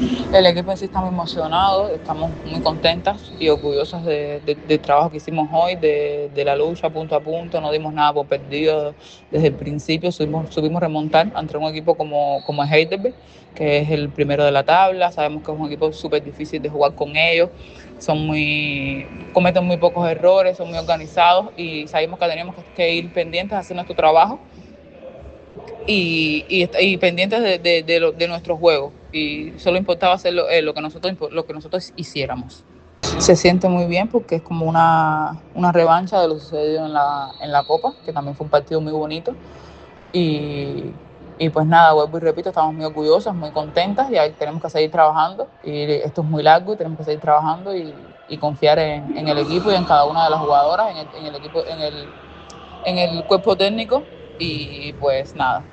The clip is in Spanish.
El equipo en sí está muy emocionado, estamos muy contentas y orgullosas del trabajo que hicimos hoy, de la lucha punto a punto, no dimos nada por perdido desde el principio, supimos remontar ante un equipo como es Heidelberg, que es el primero de la tabla. Sabemos que es un equipo súper difícil de jugar con ellos, cometen muy pocos errores, son muy organizados y sabemos que teníamos que ir pendientes a hacer nuestro trabajo y pendientes de nuestro juego, y solo importaba hacer lo que nosotros hiciéramos. Se siente muy bien porque es como una revancha de lo sucedido en la Copa, que también fue un partido muy bonito. Y pues nada, vuelvo y repito, estamos muy orgullosas, muy contentas y ahí tenemos que seguir trabajando. Y esto es muy largo y tenemos que seguir trabajando y confiar en el equipo y en cada una de las jugadoras, en el equipo, en el cuerpo técnico. Y pues nada,